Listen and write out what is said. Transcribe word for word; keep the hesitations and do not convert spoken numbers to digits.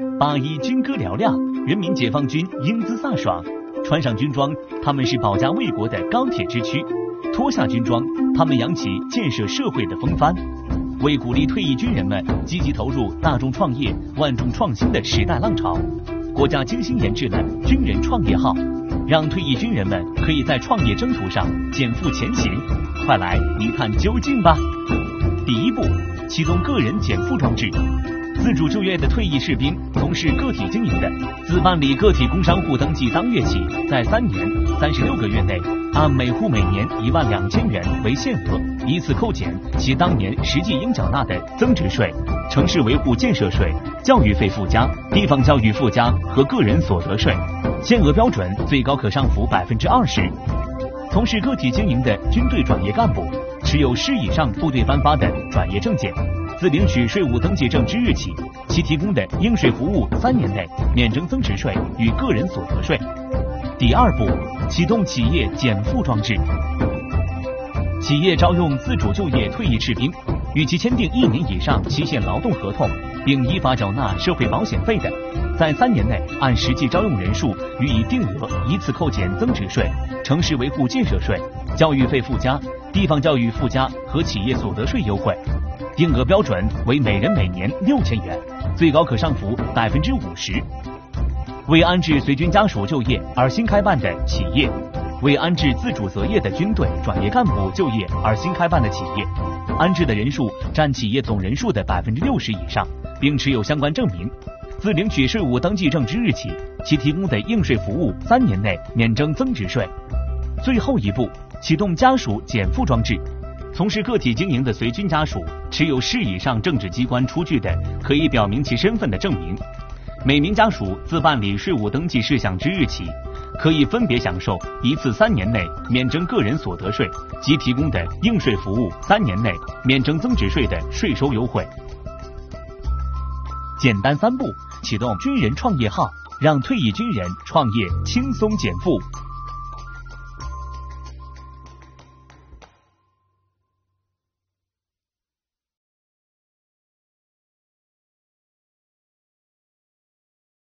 八一军歌嘹亮，人民解放军英姿飒爽。穿上军装，他们是保家卫国的钢铁之躯；脱下军装，他们扬起建设社会的风帆。为鼓励退役军人们积极投入大众创业、万众创新的时代浪潮，国家精心研制了军人创业号，让退役军人们可以在创业征途上减负前行。快来一探究竟吧！第一步，启动个人减负装置。自主就业的退役士兵从事个体经营的，自办理个体工商户登记当月起，在三年三十六个月内，按每户每年一万两千元为限额，依次扣减其当年实际应缴纳的增值税、城市维护建设税、教育费附加、地方教育附加和个人所得税，限额标准最高可上浮百分之二十。从事个体经营的军队转业干部，持有师以上部队颁发的转业证件，自领取税务登记证之日起，其提供的应税服务三年内免征增值税与个人所得税。第二步，启动企业减负装置。企业招用自主就业退役士兵，与其签订一年以上期限劳动合同，并依法缴纳社会保险费的，在三年内按实际招用人数予以定额依次扣减增值税、城市维护建设税、教育费附加、地方教育附加和企业所得税优惠，定额标准为每人每年六千元，最高可上浮百分之五十。为安置随军家属就业而新开办的企业，为安置自主择业的军队转业干部就业而新开办的企业，安置的人数占企业总人数的百分之六十以上，并持有相关证明，自领取税务登记证之日起，其提供的应税服务三年内免征增值税。最后一步，启动家属减负装置。从事个体经营的随军家属，持有市以上政治机关出具的可以表明其身份的证明，每名家属自办理税务登记事项之日起，可以分别享受一次三年内免征个人所得税及提供的应税服务三年内免征增值税的税收优惠。简单三步，启动军人创业号，让退役军人创业轻松减负。